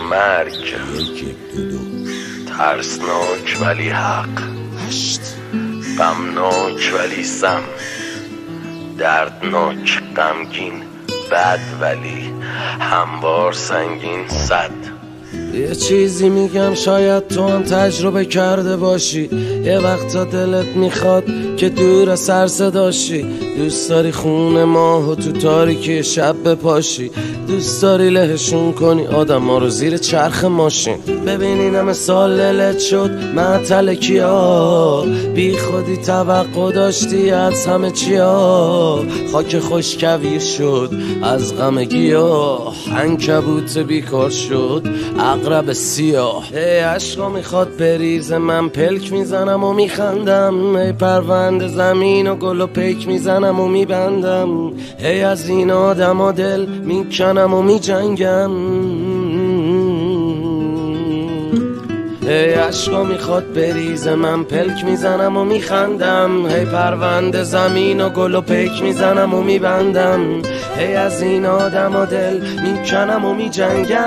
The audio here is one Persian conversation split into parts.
مرگ، ترسناک ولی حق، غمناک ولی سم، دردناک غمگین بد ولی هموار سنگین صد. یه چیزی میگم شاید تو هم تجربه کرده باشی، یه وقتا دلت میخواد که دور سر صداشی، دوست داری خون ماهو تو تاریکی شب بپاشی، دوست داری لهشون کنی آدم ها رو زیر چرخ ماشین. ببینین همه سال للت شد معطل کیا، بی خودی توقع داشتی از همه چیا، خاک خوش کویر شد از غم گیاه، عنکبوت بیکار شد عقرب سیاه. ای عشقا میخواد بریزه من پلک میزنم و میخندم، ای پرونده زمین و گل و پیک میزنم و میبندم، ای از این آدم و دل میکنم و میجنگم. ای عشقا میخواد بریزه من پلک میزنم و میخندم، ای پرونده زمین و گل و پیک میزنم و میبندم، ای از این آدم و دل میکنم و میجنگم.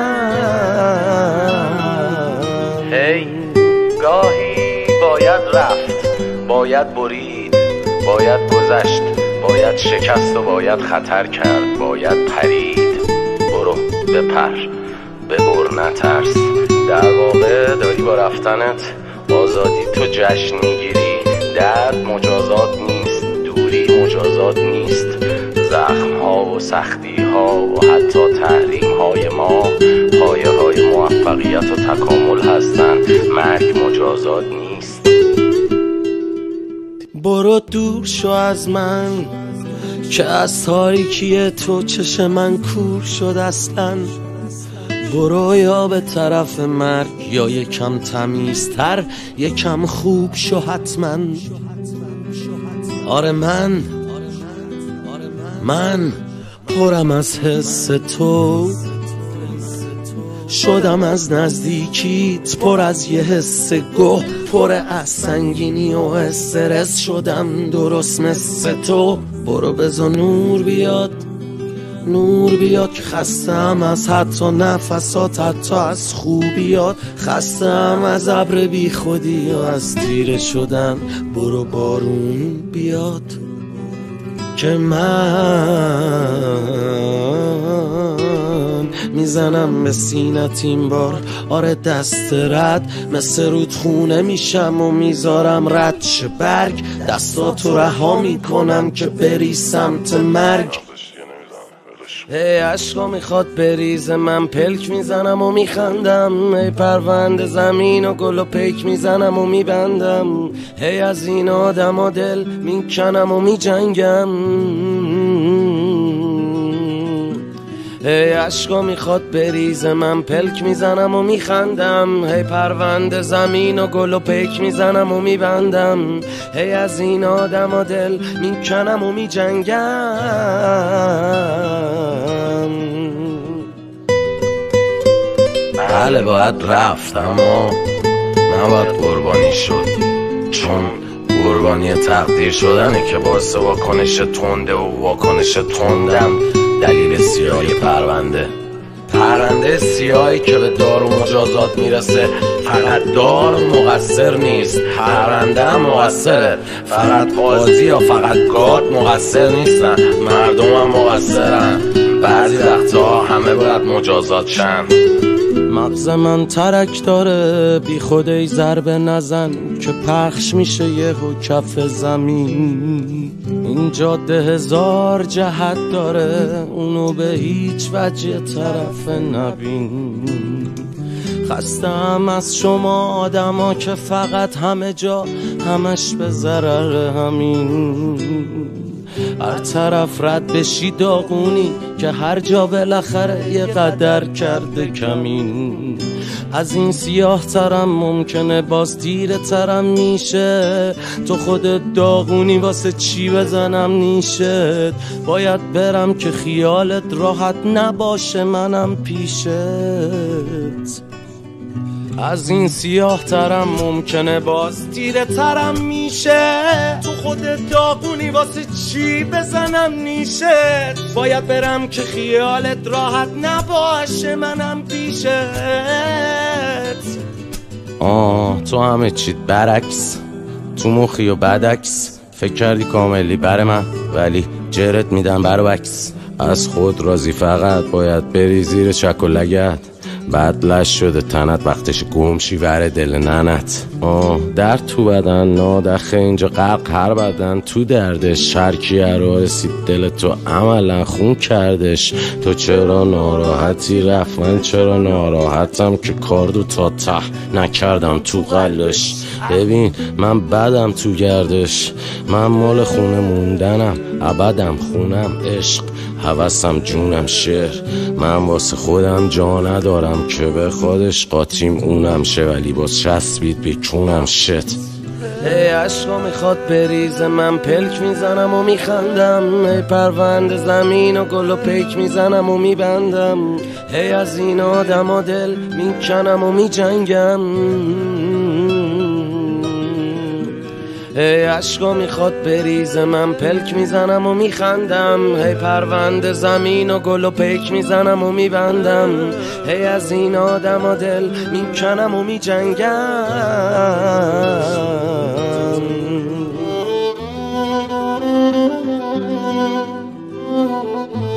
هی گاهی باید رفت، باید برید، باید گذشت، باید شکست و باید خطر کرد، باید پرید. برو بپر، ببر نترس، در واقع داری با رفتنت آزادی تو جشن میگیری. درد مجازات نیست، دوری مجازات نیست، زخم ها و سختی ها و حتی تحریم های ما پایه های موفقیت و تکامل هستن. مرگ مجازات نیست. برو دور شو از من که از تاریکی تو چش من کور شد اصلا. برو یا به طرف مرگ یا یکم تمیزتر یکم خوب شو حتما. آره من پرم از حس تو، شدم از نزدیکیت پر از یه حس گوه، پر از سنگینی و استرس شدم درست مثل تو. برو بذار نور بیاد که خستم از حتی نفسات، حتی از خوبیات، خستم از ابر بی خودی و از تیره شدن. برو بارون بیاد که من میزنم به سینت این بار. آره دست رد مثل رودخونه میشم و میذارم رد شه برگ، دستاتو رها میکنم که بری سمت مرگ. ای عشقا میخواد بریزه من پلک میزنم و میخندم، ای پرونده زمین و گل و پیک میزنم و میبندم، ای از این آدم و دل میکنم و میجنگم. ای عشقا میخواد بریزه من پلک میزنم و میخندم، ای پرونده زمین و گل و پیک میزنم و میبندم، ای از این آدم و دل میکنم و میجنگم. بله باید رفت اما نباید قربانی شد، چون قربانی تقدیر شدنه که باعث واکنش تنده و واکنش تندم دلیل سیاهی پرونده سیاهی که به دار و مجازات میرسه. فقط دار مقصر نیست، پرونده هم مقصره. فقط قاضی یا فقط گاد مقصر نیستن، مردم هم مقصرن. بعضی وقتها همه باید مجازات شن. مغز من ترک داره بی خود ای ضربه نزن که پخش میشه یهو کف زمین. این جاده هزار جهت داره، اونو به هیچ وجه طرف نبین. خستم از شما آدما که فقط همه جا همش به ضرر همین. هر طرف رد بشی داغونی که هر جا بالاخره یه قدر کرده کمین. از این سیاه ترم ممکنه باز تیره ترم میشه، تو خودت داغونی واسه چی بزنم نیشت. باید برم که خیالت راحت نباشه منم پیشت. از این سیاه ترم ممکنه باز تیره ترم میشه. تو خودت داغونی واسه چی بزنم نیشت؟ باید برم که خیالت راحت نباشه منم پیشت. تو همه چیت برعکس، تو مخی و بدعکس. فکر کردی کاملی بر من ولی جرت میدم برعکس. از خود راضی فقط باید بری زیر چک و لگت. بعد لش شده تنت وقتش گمشی ور دل ننت. درد تو بدن نادخه اینجا غرق هر بدن تو دردش. شرکیه رو رسید دل تو عملا خون کردش. تو چرا ناراحتی رفت من چرا ناراحتم که کاردو تا ته نکردم تو قلش. ببین من بدم تو گردش، من مال خونه موندنم ابدم خونم عشق هوسم جونم شعر. من واسه خودم جا ندارم که به خودش قاطیم اونم شه ولی باز چسبید به کونم شت. ای عشقا میخواد بریزه من پلک میزنم و میخندم. ای پرونده زمین و گل و پیک میزنم و میبندم. ای از این آدم و دل میکنم و میجنگم. ای عشقا میخواد بریزه من پلک میزنم و میخندم. ای پرونده زمین و گل و پیک میزنم و میبندم. ای از این آدم و دل میکنم و میجنگم.